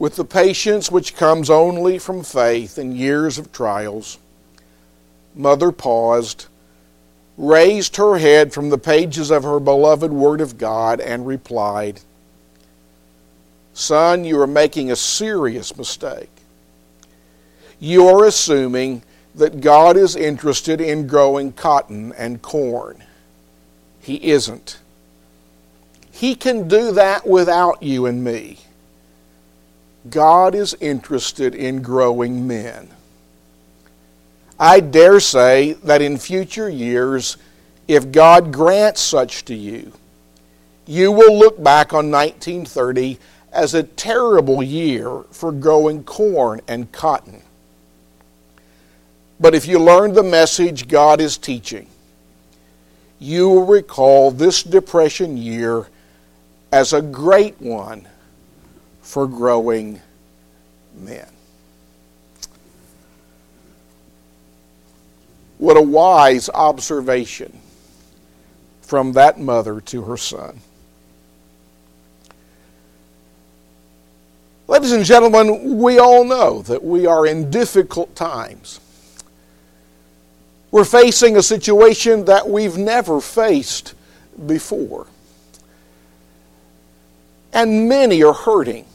With the patience which comes only from faith in years of trials, Mother paused, raised her head from the pages of her beloved Word of God, and replied, "Son, you are making a serious mistake. You are assuming that God is interested in growing cotton and corn. He isn't. He can do that without you and me. God is interested in growing men. I dare say that in future years, if God grants such to you, you will look back on 1930 as a terrible year for growing corn and cotton. But if you learn the message God is teaching, you will recall this Depression year as a great one for growing men." What a wise observation from that mother to her son. Ladies and gentlemen, we all know that we are in difficult times. We're facing a situation that we've never faced before. And many are hurting.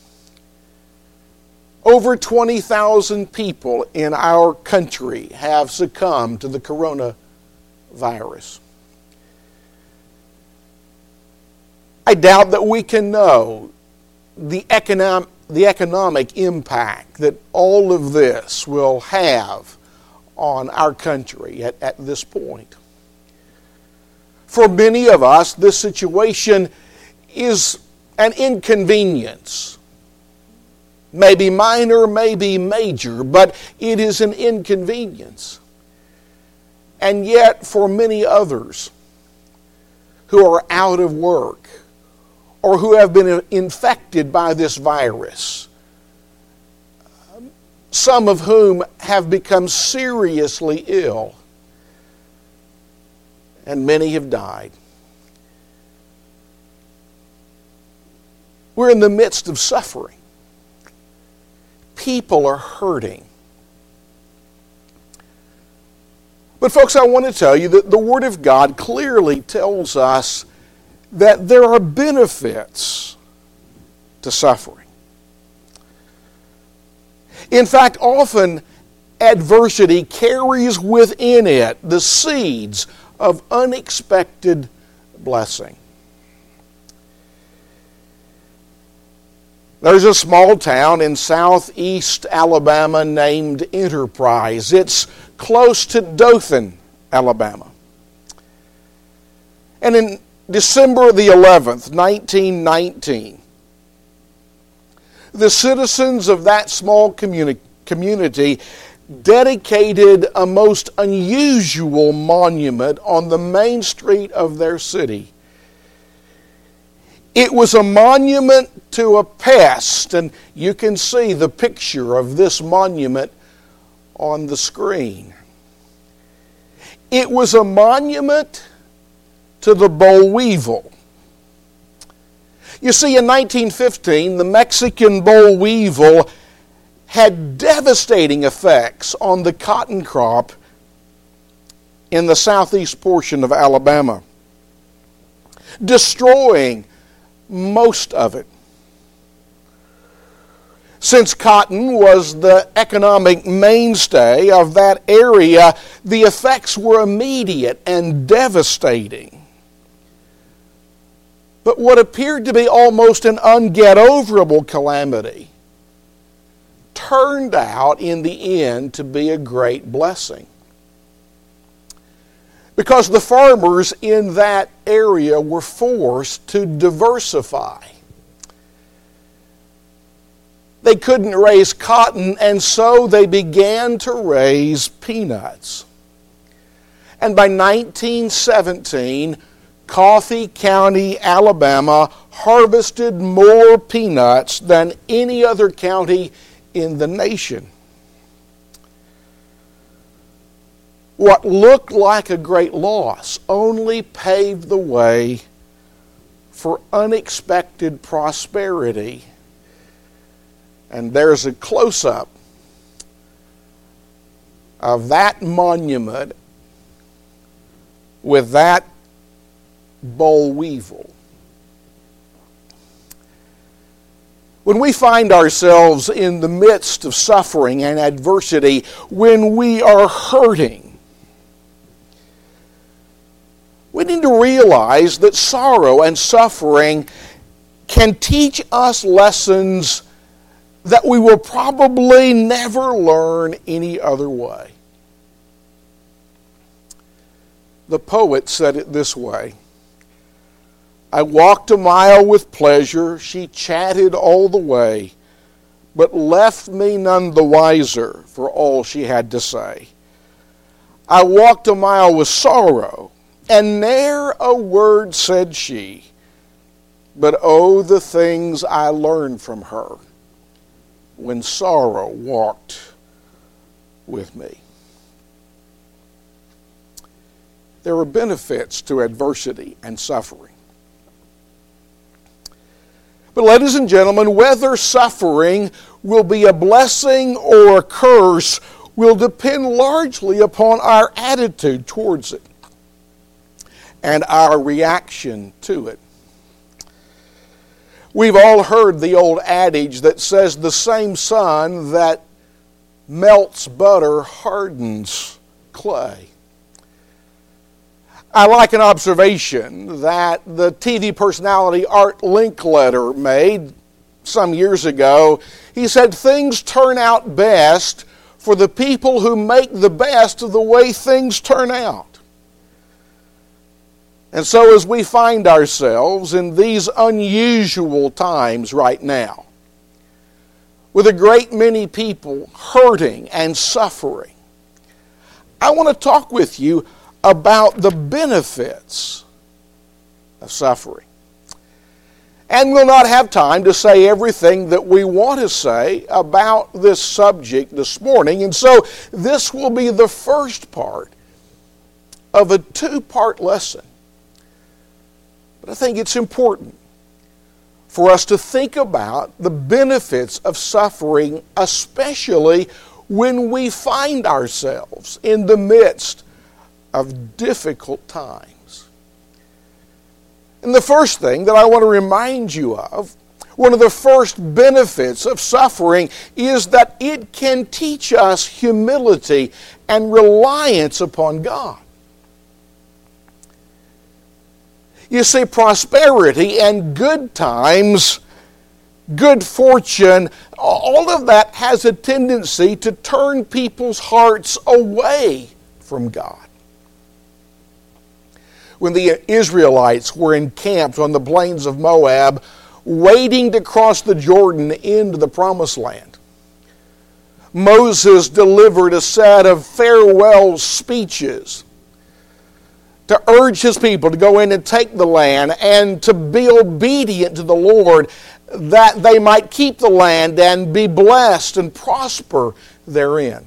Over 20,000 people in our country have succumbed to the coronavirus. I doubt that we can know the economic impact that all of this will have on our country at this point. For many of us, this situation is an inconvenience. Maybe minor, maybe major, but it is an inconvenience. And yet, for many others who are out of work or who have been infected by this virus, some of whom have become seriously ill, and many have died. We're in the midst of suffering. People are hurting. But folks, I want to tell you that the Word of God clearly tells us that there are benefits to suffering. In fact, often adversity carries within it the seeds of unexpected blessing. There's a small town in southeast Alabama named Enterprise. It's close to Dothan, Alabama. And in December the 11th, 1919, the citizens of that small community dedicated a most unusual monument on the main street of their city. It was a monument to a pest, and you can see the picture of this monument on the screen. It was a monument to the boll weevil. You see, in 1915, the Mexican boll weevil had devastating effects on the cotton crop in the southeast portion of Alabama, destroying most of it. Since cotton was the economic mainstay of that area, the effects were immediate and devastating. But what appeared to be almost an unget-overable calamity turned out in the end to be a great blessing. Because the farmers in that area were forced to diversify. They couldn't raise cotton, and so they began to raise peanuts. And by 1917, Coffee County, Alabama, harvested more peanuts than any other county in the nation. What looked like a great loss only paved the way for unexpected prosperity And there's a close-up of that monument with that boll weevil. When we find ourselves in the midst of suffering and adversity, when we are hurting, we need to realize that sorrow and suffering can teach us lessons that we will probably never learn any other way. The poet said it this way: I walked a mile with pleasure, she chatted all the way, but left me none the wiser for all she had to say. I walked a mile with sorrow, and ne'er a word said she, but oh, the things I learned from her when sorrow walked with me. There are benefits to adversity and suffering. But ladies and gentlemen, whether suffering will be a blessing or a curse will depend largely upon our attitude towards it and our reaction to it. We've all heard the old adage that says the same sun that melts butter hardens clay. I like an observation that the TV personality Art Linkletter made some years ago. He said, things turn out best for the people who make the best of the way things turn out. And so as we find ourselves in these unusual times right now, with a great many people hurting and suffering, I want to talk with you about the benefits of suffering. And we'll not have time to say everything that we want to say about this subject this morning. And so this will be the first part of a two-part lesson. But I think it's important for us to think about the benefits of suffering, especially when we find ourselves in the midst of difficult times. And the first thing that I want to remind you of, one of the first benefits of suffering, is that it can teach us humility and reliance upon God. You see, prosperity and good times, good fortune, all of that has a tendency to turn people's hearts away from God. When the Israelites were encamped on the plains of Moab, waiting to cross the Jordan into the Promised Land, Moses delivered a set of farewell speeches to urge his people to go in and take the land and to be obedient to the Lord, that they might keep the land and be blessed and prosper therein.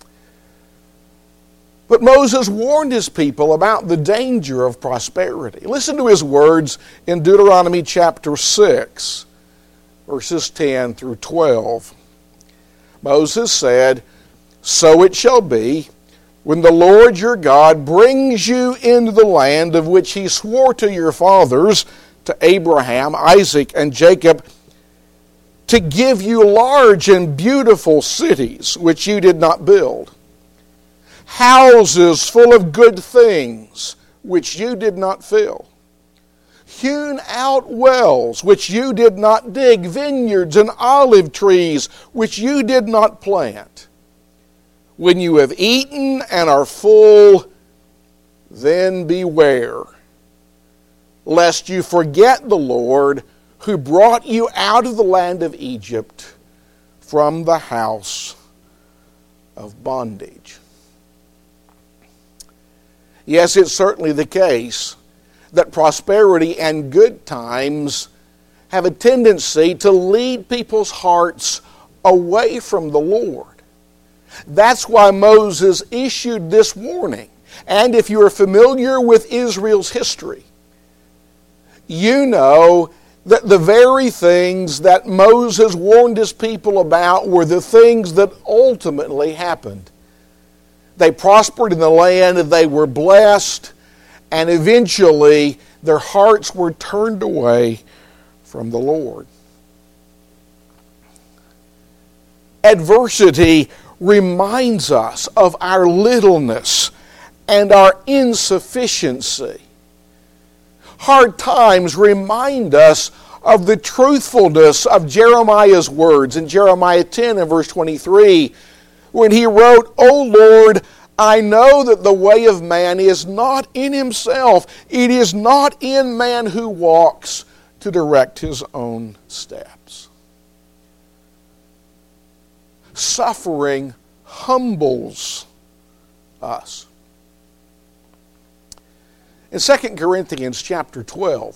But Moses warned his people about the danger of prosperity. Listen to his words in Deuteronomy chapter 6, verses 10 through 12. Moses said, "So it shall be, when the Lord your God brings you into the land of which he swore to your fathers, to Abraham, Isaac, and Jacob, to give you large and beautiful cities which you did not build, houses full of good things which you did not fill, hewn out wells which you did not dig, vineyards and olive trees which you did not plant. When you have eaten and are full, then beware, lest you forget the Lord who brought you out of the land of Egypt from the house of bondage." Yes, it's certainly the case that prosperity and good times have a tendency to lead people's hearts away from the Lord. That's why Moses issued this warning. And if you are familiar with Israel's history, you know that the very things that Moses warned his people about were the things that ultimately happened. They prospered in the land, they were blessed, and eventually their hearts were turned away from the Lord. Adversity reminds us of our littleness and our insufficiency. Hard times remind us of the truthfulness of Jeremiah's words in Jeremiah 10 and verse 23, when he wrote, "O Lord, I know that the way of man is not in himself. It is not in man who walks to direct his own steps." Suffering humbles us. In 2 Corinthians chapter 12,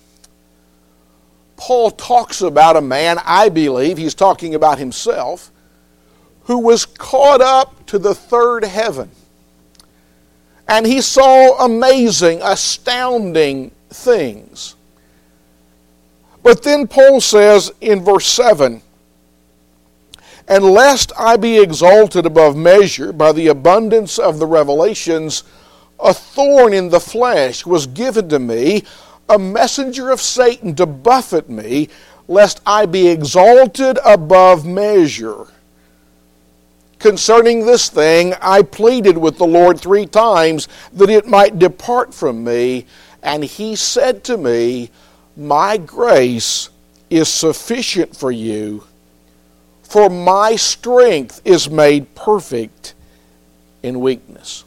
Paul talks about a man, I believe he's talking about himself, who was caught up to the third heaven. And he saw amazing, astounding things. But then Paul says in verse 7, "And lest I be exalted above measure by the abundance of the revelations, a thorn in the flesh was given to me, a messenger of Satan to buffet me, lest I be exalted above measure. Concerning this thing, I pleaded with the Lord 3 times that it might depart from me. And he said to me, My grace is sufficient for you, for my strength is made perfect in weakness."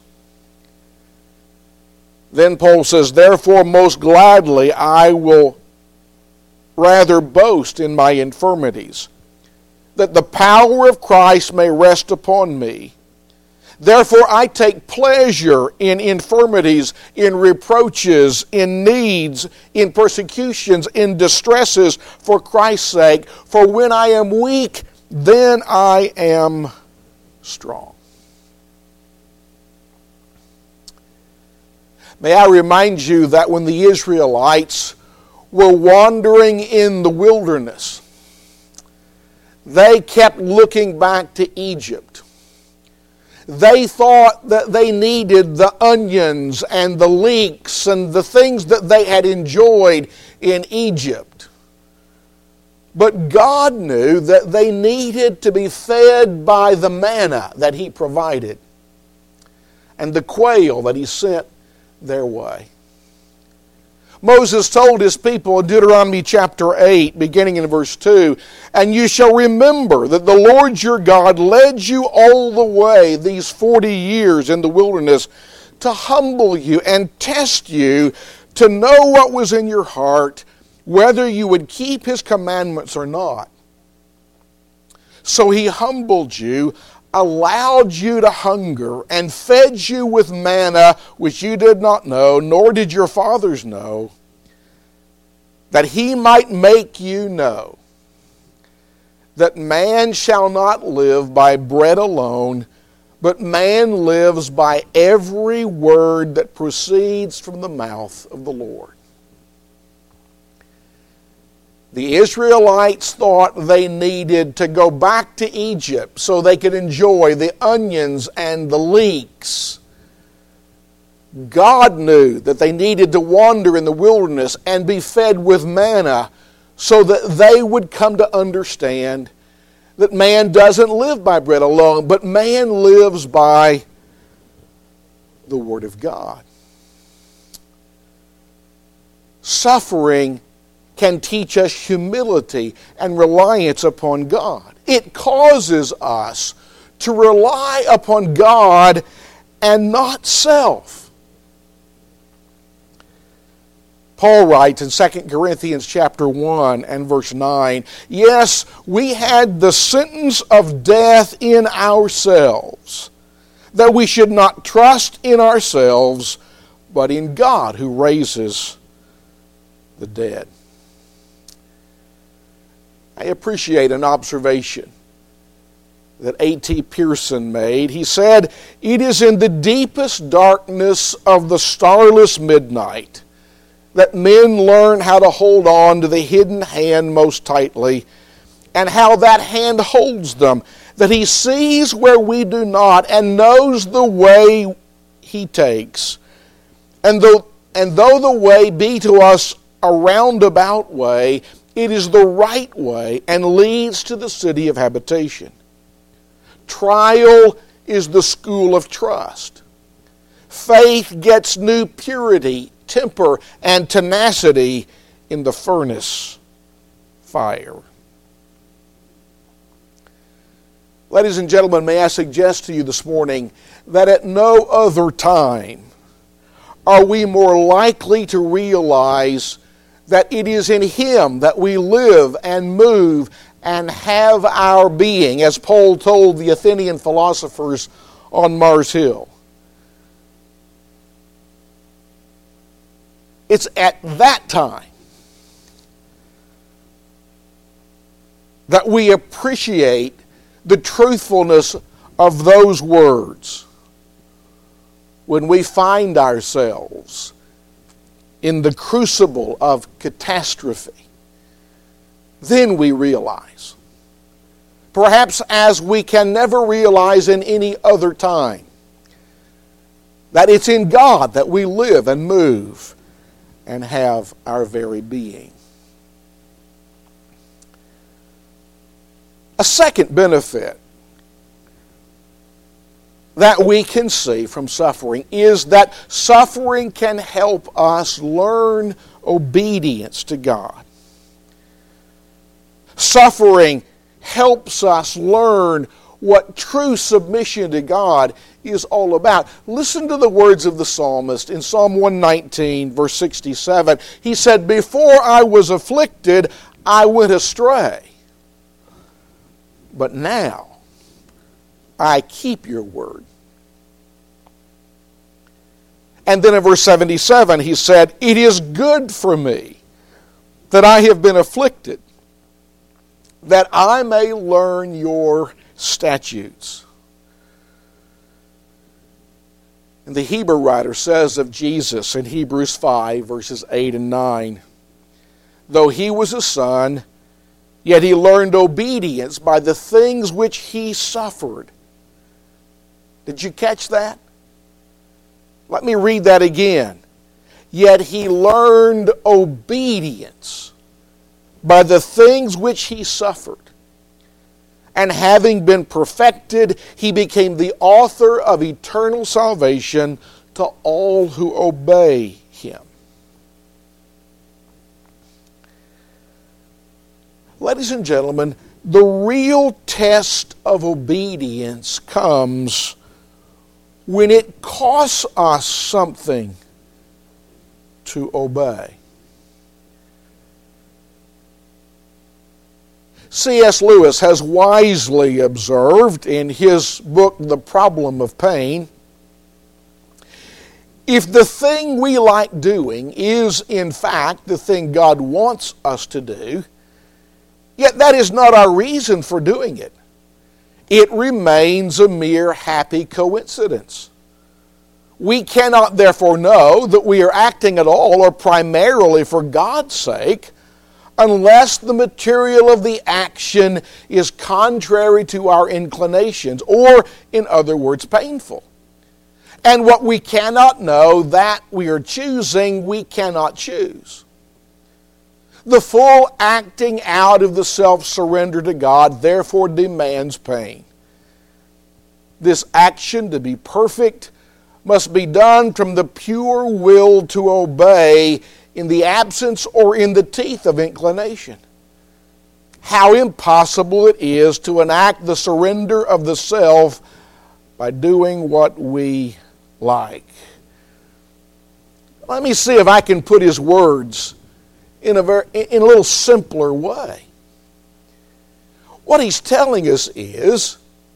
Then Paul says, "Therefore most gladly I will rather boast in my infirmities, that the power of Christ may rest upon me. Therefore I take pleasure in infirmities, in reproaches, in needs, in persecutions, in distresses for Christ's sake. For when I am weak, then I am strong." May I remind you that when the Israelites were wandering in the wilderness, they kept looking back to Egypt. They thought that they needed the onions and the leeks and the things that they had enjoyed in Egypt. But God knew that they needed to be fed by the manna that He provided and the quail that He sent their way. Moses told his people in Deuteronomy chapter 8, beginning in verse 2, "And you shall remember that the Lord your God led you all the way these 40 years in the wilderness to humble you and test you, to know what was in your heart, whether you would keep His commandments or not. So He humbled you, allowed you to hunger, and fed you with manna which you did not know, nor did your fathers know, that He might make you know that man shall not live by bread alone, but man lives by every word that proceeds from the mouth of the Lord." The Israelites thought they needed to go back to Egypt so they could enjoy the onions and the leeks. God knew that they needed to wander in the wilderness and be fed with manna so that they would come to understand that man doesn't live by bread alone, but man lives by the Word of God. Suffering can teach us humility and reliance upon God. It causes us to rely upon God and not self. Paul writes in 2 Corinthians chapter 1 and verse 9, "Yes, we had the sentence of death in ourselves, that we should not trust in ourselves, but in God who raises the dead." I appreciate an observation that A.T. Pierson made. He said, "It is in the deepest darkness of the starless midnight that men learn how to hold on to the hidden hand most tightly, and how that hand holds them, that He sees where we do not and knows the way He takes. And though the way be to us a roundabout way, it is the right way and leads to the city of habitation. Trial is the school of trust. Faith gets new purity, temper, and tenacity in the furnace fire. Ladies and gentlemen, may I suggest to you this morning that at no other time are we more likely to realize that it is in Him that we live and move and have our being, as Paul told the Athenian philosophers on Mars Hill. It's at that time that we appreciate the truthfulness of those words when we find ourselves in the crucible of catastrophe. Then we realize, perhaps as we can never realize in any other time, that it's in God that we live and move and have our very being. A second benefit that we can see from suffering is that suffering can help us learn obedience to God. Suffering helps us learn what true submission to God is all about. Listen to the words of the psalmist in Psalm 119, verse 67. He said, "Before I was afflicted, I went astray. But now I keep your word." And then in verse 77, he said, "It is good for me that I have been afflicted, that I may learn your statutes." And the Hebrew writer says of Jesus in Hebrews 5, verses 8 and 9, "Though He was a son, yet He learned obedience by the things which He suffered." Did you catch that? Let me read that again. "Yet He learned obedience by the things which He suffered. And having been perfected, He became the author of eternal salvation to all who obey Him." Ladies and gentlemen, the real test of obedience comes when it costs us something to obey. C.S. Lewis has wisely observed in his book, The Problem of Pain, if the thing we like doing is in fact the thing God wants us to do, yet that is not our reason for doing it, it remains a mere happy coincidence. We cannot therefore know that we are acting at all or primarily for God's sake unless the material of the action is contrary to our inclinations, or, in other words, painful. And what we cannot know, that we are choosing, we cannot choose. The full acting out of the self-surrender to God therefore demands pain. This action, to be perfect, must be done from the pure will to obey in the absence or in the teeth of inclination. How impossible it is to enact the surrender of the self by doing what we like. Let me see if I can put his words in a little simpler way. What he's telling us is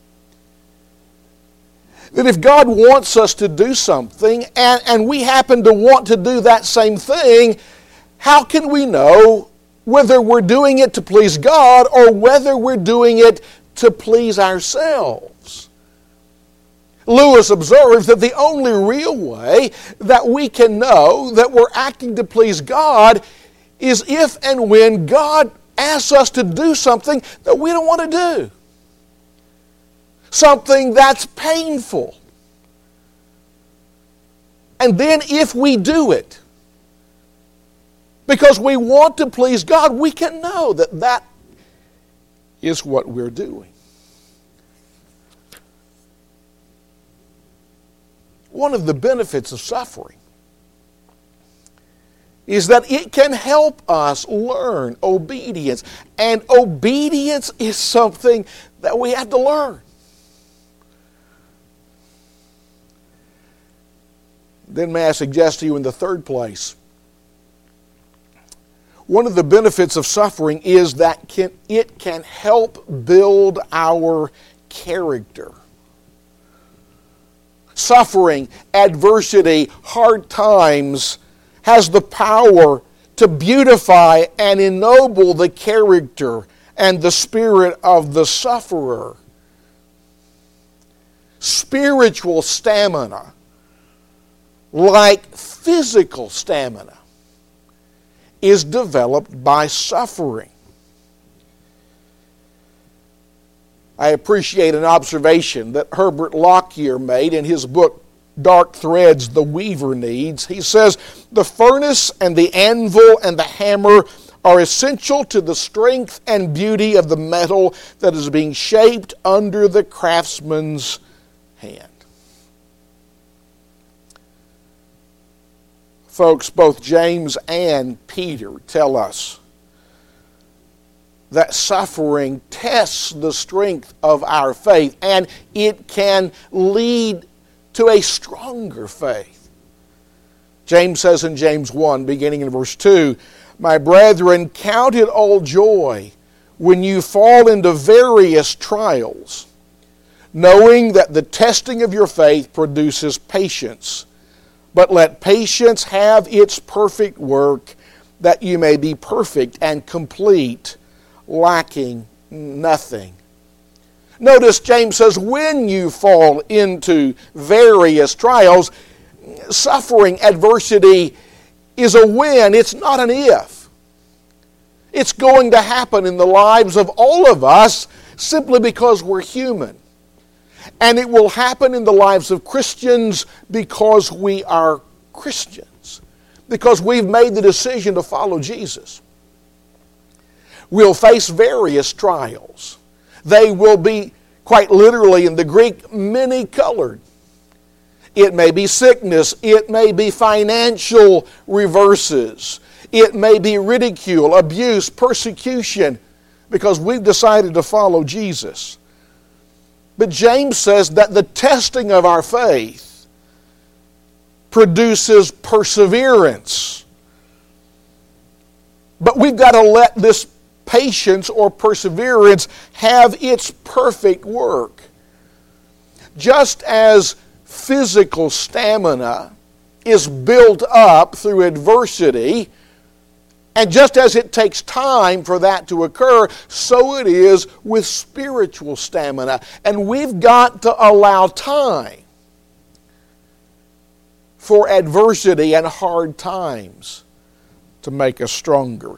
that if God wants us to do something and we happen to want to do that same thing, how can we know whether we're doing it to please God or whether we're doing it to please ourselves? Lewis observes that the only real way that we can know that we're acting to please God is if and when God asks us to do something that we don't want to do. Something that's painful. And then if we do it, because we want to please God, we can know that that is what we're doing. One of the benefits of suffering is that it can help us learn obedience. And obedience is something that we have to learn. Then may I suggest to you in the third place, one of the benefits of suffering is that it can help build our character. Suffering, adversity, hard times has the power to beautify and ennoble the character and the spirit of the sufferer. Spiritual stamina, like physical stamina, is developed by suffering. I appreciate an observation that Herbert Lockyer made in his book, Dark Threads the Weaver Needs. He says, the furnace and the anvil and the hammer are essential to the strength and beauty of the metal that is being shaped under the craftsman's hand. Folks, both James and Peter tell us that suffering tests the strength of our faith, and it can lead to a stronger faith. James says in James 1, beginning in verse 2, my brethren, count it all joy when you fall into various trials, knowing that the testing of your faith produces patience. But let patience have its perfect work, that you may be perfect and complete, lacking nothing. Notice James says, when you fall into various trials, suffering, adversity is a when, it's not an if. It's going to happen in the lives of all of us simply because we're human. And it will happen in the lives of Christians because we are Christians. Because we've made the decision to follow Jesus. We'll face various trials. They will be, quite literally in the Greek, many-colored. It may be sickness. It may be financial reverses. It may be ridicule, abuse, persecution, because we've decided to follow Jesus. But James says that the testing of our faith produces perseverance. But we've got to let this patience or perseverance have its perfect work. Just as physical stamina is built up through adversity, and just as it takes time for that to occur, so it is with spiritual stamina. And we've got to allow time for adversity and hard times to make us stronger.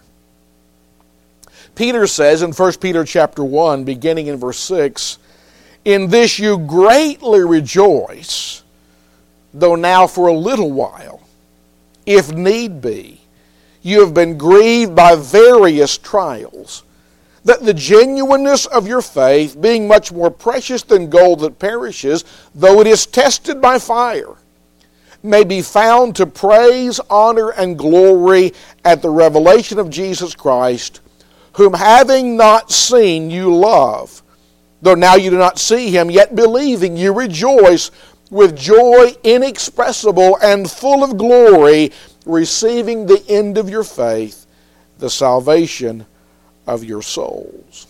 Peter says in 1 Peter chapter 1, beginning in verse 6, in this you greatly rejoice, though now for a little while, if need be, you have been grieved by various trials, that the genuineness of your faith, being much more precious than gold that perishes, though it is tested by fire, may be found to praise, honor, and glory at the revelation of Jesus Christ, whom having not seen you love, though now you do not see him, yet believing you rejoice with joy inexpressible and full of glory, receiving the end of your faith, the salvation of your souls.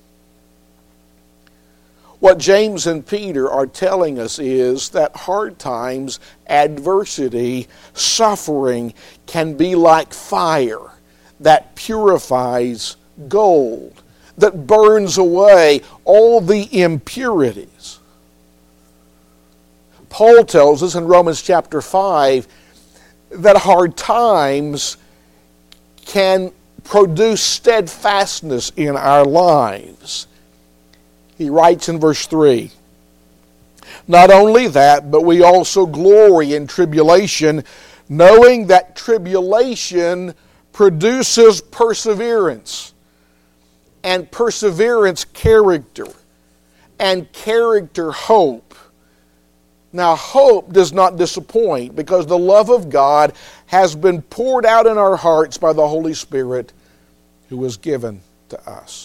What James and Peter are telling us is that hard times, adversity, suffering can be like fire that purifies gold, that burns away all the impurities. Paul tells us in Romans chapter 5 that hard times can produce steadfastness in our lives. He writes in verse 3, "Not only that, but we also glory in tribulation, knowing that tribulation produces perseverance, and perseverance character, and character hope. Now hope does not disappoint, because the love of God has been poured out in our hearts by the Holy Spirit who was given to us."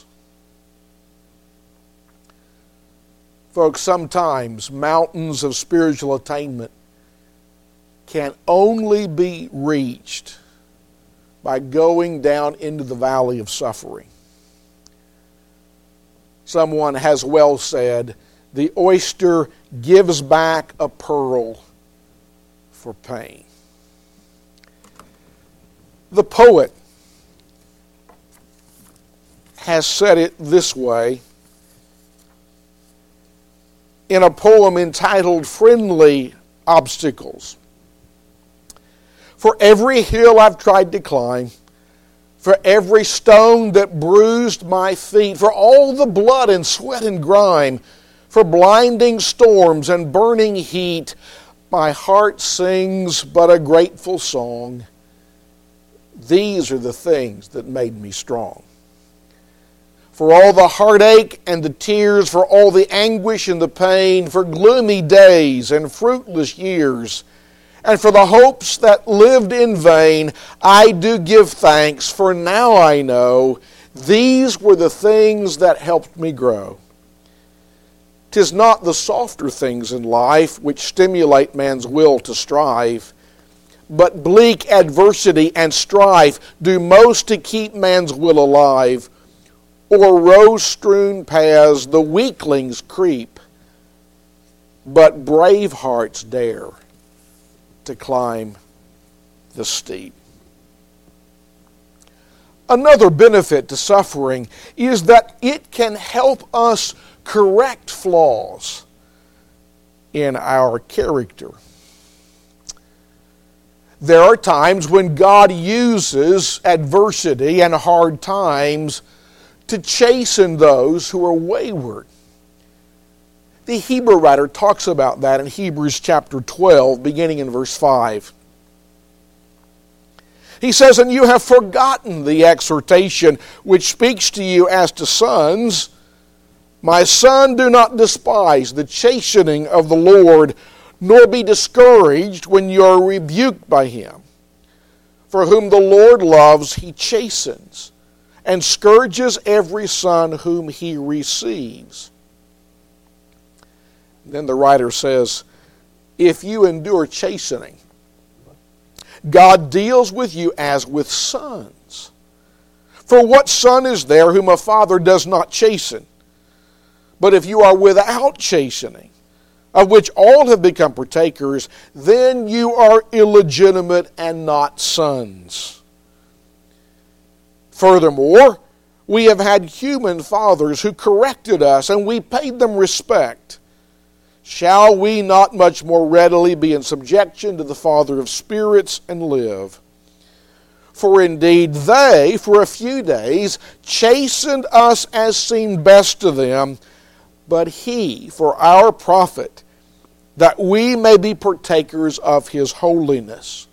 Folks, sometimes mountains of spiritual attainment can only be reached by going down into the valley of suffering. Someone has well said, "The oyster gives back a pearl for pain." The poet has said it this way in a poem entitled "Friendly Obstacles." "For every hill I've tried to climb, for every stone that bruised my feet, for all the blood and sweat and grime, for blinding storms and burning heat, my heart sings but a grateful song. These are the things that made me strong. For all the heartache and the tears, for all the anguish and the pain, for gloomy days and fruitless years, and for the hopes that lived in vain, I do give thanks, for now I know these were the things that helped me grow. 'Tis not the softer things in life which stimulate man's will to strive, but bleak adversity and strife do most to keep man's will alive. O'er rose-strewn paths the weaklings creep, but brave hearts dare to climb the steep." Another benefit to suffering is that it can help us correct flaws in our character. There are times when God uses adversity and hard times to chasten those who are wayward. The Hebrew writer talks about that in Hebrews chapter 12, beginning in verse 5. He says, "And you have forgotten the exhortation which speaks to you as to sons. My son, do not despise the chastening of the Lord, nor be discouraged when you are rebuked by him. For whom the Lord loves, he chastens, and scourges every son whom he receives." Then the writer says, "If you endure chastening, God deals with you as with sons. For what son is there whom a father does not chasten? But if you are without chastening, of which all have become partakers, then you are illegitimate and not sons. Furthermore, we have had human fathers who corrected us, and we paid them respect. Shall we not much more readily be in subjection to the Father of spirits and live? For indeed they, for a few days, chastened us as seemed best to them, but he, for our profit, that we may be partakers of his holiness."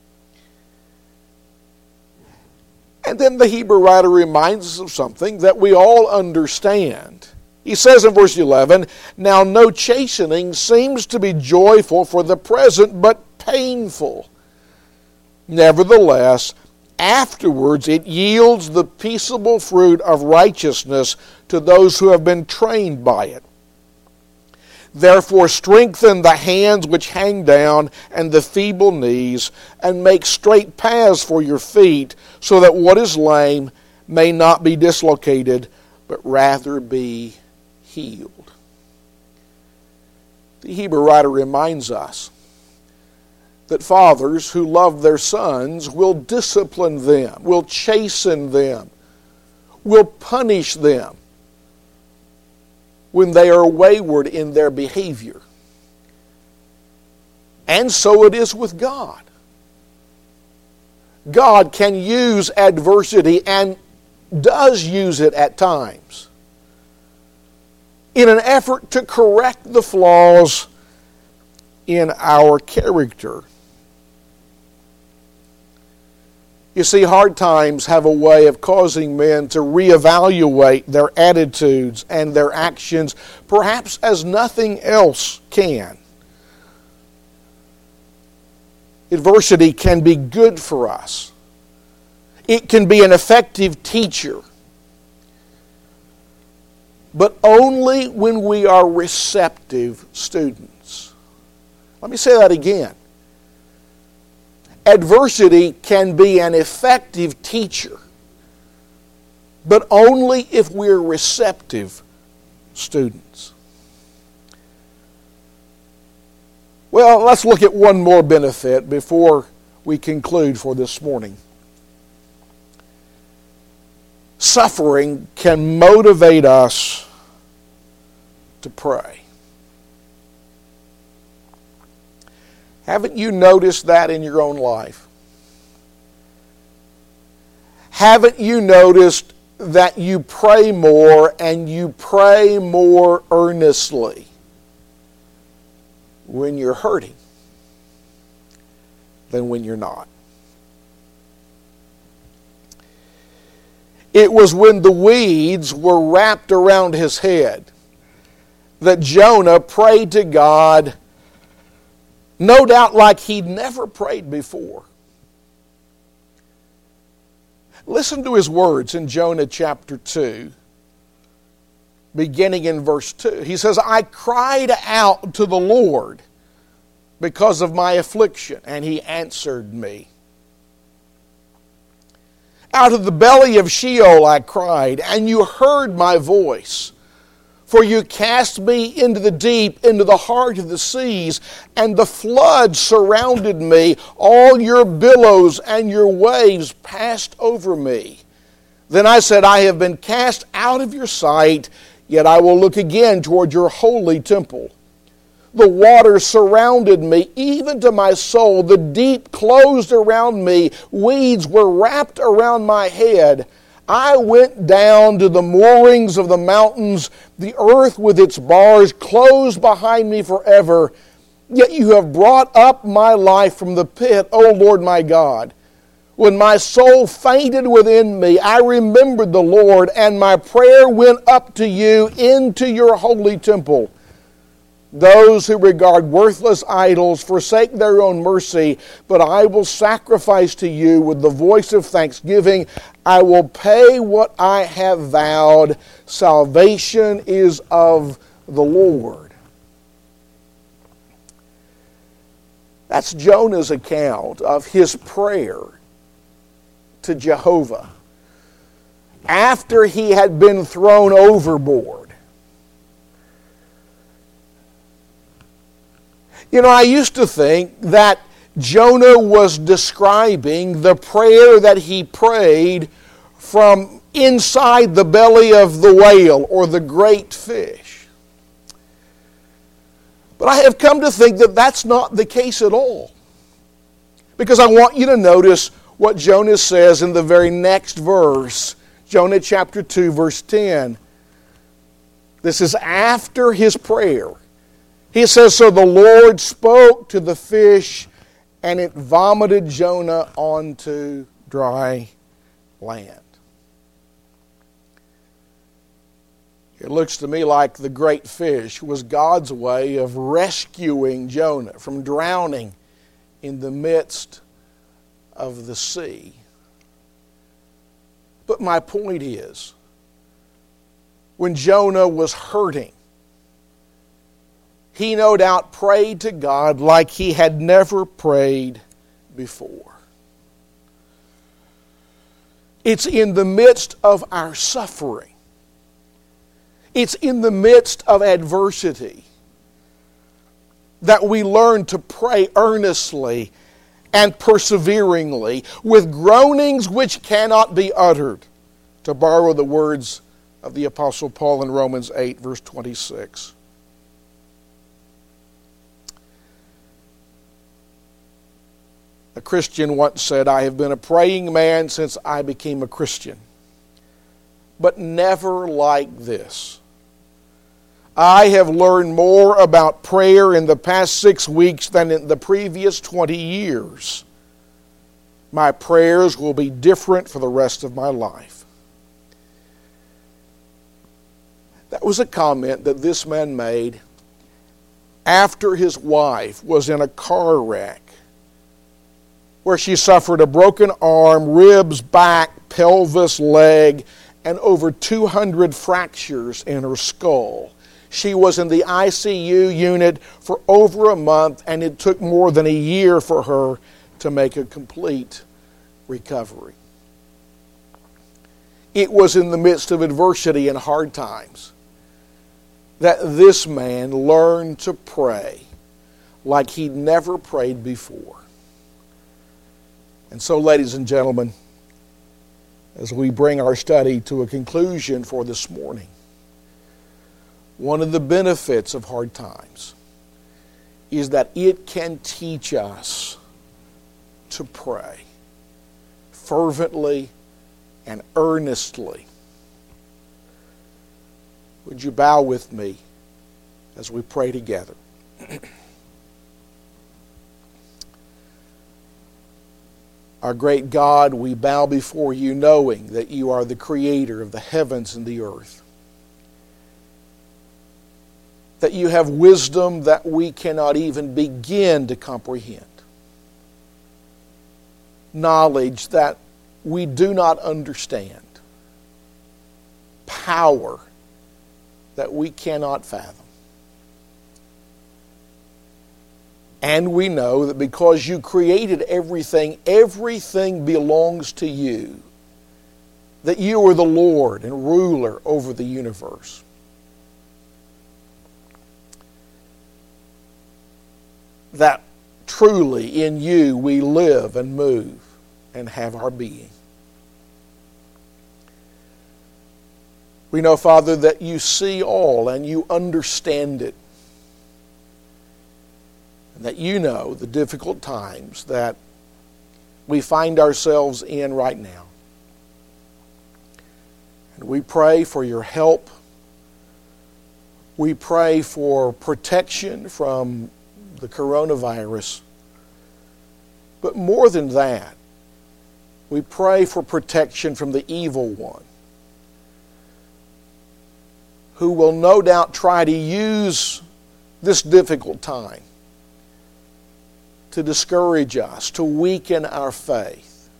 And then the Hebrew writer reminds us of something that we all understand. He says in verse 11, "Now no chastening seems to be joyful for the present, but painful. Nevertheless, afterwards it yields the peaceable fruit of righteousness to those who have been trained by it. Therefore strengthen the hands which hang down and the feeble knees, and make straight paths for your feet, so that what is lame may not be dislocated, but rather be healed." The Hebrew writer reminds us that fathers who love their sons will discipline them, will chasten them, will punish them when they are wayward in their behavior. And so it is with God. God can use adversity and does use it at times in an effort to correct the flaws in our character. You see, hard times have a way of causing men to reevaluate their attitudes and their actions, perhaps as nothing else can. Adversity can be good for us. It can be an effective teacher. But only when we are receptive students. Let me say that again. Adversity can be an effective teacher, but only if we're receptive students. Well, let's look at one more benefit before we conclude for this morning. Suffering can motivate us to pray. Haven't you noticed that in your own life? Haven't you noticed that you pray more and you pray more earnestly when you're hurting than when you're not? It was when the weeds were wrapped around his head that Jonah prayed to God, no doubt like he'd never prayed before. Listen to his words in Jonah chapter 2, beginning in verse 2. He says, I cried out to the Lord because of my affliction, and he answered me. Out of the belly of Sheol I cried, and you heard my voice. For you cast me into the deep, into the heart of the seas, and the flood surrounded me. All your billows and your waves passed over me. Then I said, I have been cast out of your sight, yet I will look again toward your holy temple. The waters surrounded me, even to my soul. The deep closed around me. Weeds were wrapped around my head. I went down to the moorings of the mountains. The earth with its bars closed behind me forever. Yet you have brought up my life from the pit, O Lord my God. When my soul fainted within me, I remembered the Lord, and my prayer went up to you into your holy temple. Those who regard worthless idols forsake their own mercy, but I will sacrifice to you with the voice of thanksgiving. I will pay what I have vowed. Salvation is of the Lord. That's Jonah's account of his prayer to Jehovah after he had been thrown overboard. You know, I used to think that Jonah was describing the prayer that he prayed from inside the belly of the whale or the great fish. But I have come to think that that's not the case at all. Because I want you to notice what Jonah says in the very next verse, Jonah chapter 2, verse 10. This is after his prayer. He says, so the Lord spoke to the fish, and it vomited Jonah onto dry land. It looks to me like the great fish was God's way of rescuing Jonah from drowning in the midst of the sea. But my point is, when Jonah was hurting, he no doubt prayed to God like he had never prayed before. It's in the midst of our suffering. It's in the midst of adversity that we learn to pray earnestly and perseveringly with groanings which cannot be uttered, to borrow the words of the Apostle Paul in Romans 8, verse 26. A Christian once said, "I have been a praying man since I became a Christian, but never like this. I have learned more about prayer in the past 6 weeks than in the previous 20 years. My prayers will be different for the rest of my life." That was a comment that this man made after his wife was in a car wreck where she suffered a broken arm, ribs, back, pelvis, leg, and over 200 fractures in her skull. She was in the ICU unit for over a month, and it took more than a year for her to make a complete recovery. It was in the midst of adversity and hard times that this man learned to pray like he'd never prayed before. And so, ladies and gentlemen, as we bring our study to a conclusion for this morning, one of the benefits of hard times is that it can teach us to pray fervently and earnestly. Would you bow with me as we pray together? Our great God, we bow before you knowing that you are the creator of the heavens and the earth. That you have wisdom that we cannot even begin to comprehend. Knowledge that we do not understand. Power that we cannot fathom. And we know that because you created everything, everything belongs to you. That you are the Lord and ruler over the universe. That truly in you we live and move and have our being. We know, Father, that you see all and you understand it. And that you know the difficult times that we find ourselves in right now. And we pray for your help. We pray for protection from the coronavirus. But more than that, we pray for protection from the evil one, who will no doubt try to use this difficult time to discourage us, to weaken our faith,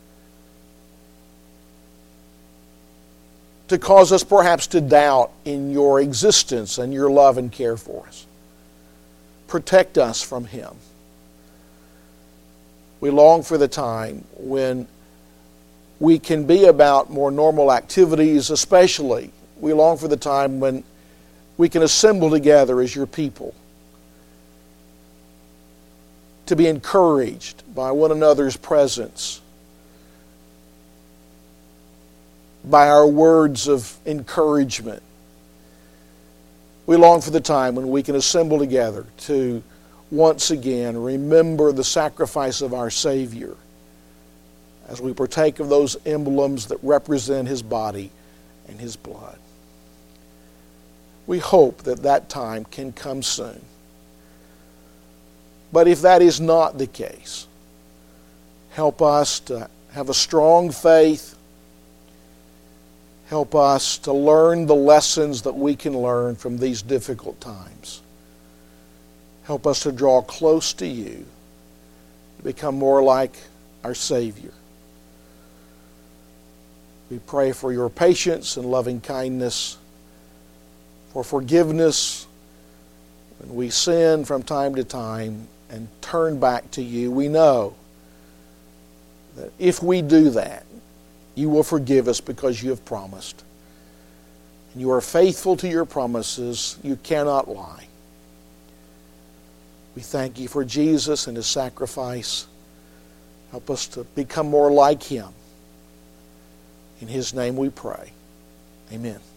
to cause us perhaps to doubt in your existence and your love and care for us. Protect us from him. We long for the time when we can be about more normal activities, especially we long for the time when we can assemble together as your people to be encouraged by one another's presence, by our words of encouragement. We long for the time when we can assemble together to once again remember the sacrifice of our Savior as we partake of those emblems that represent his body and his blood. We hope that that time can come soon. But if that is not the case, help us to have a strong faith. Help us to learn the lessons that we can learn from these difficult times. Help us to draw close to you, to become more like our Savior. We pray for your patience and loving kindness, for forgiveness when we sin from time to time and turn back to you. We know that if we do that, you will forgive us because you have promised. And you are faithful to your promises. You cannot lie. We thank you for Jesus and his sacrifice. Help us to become more like him. In his name we pray. Amen.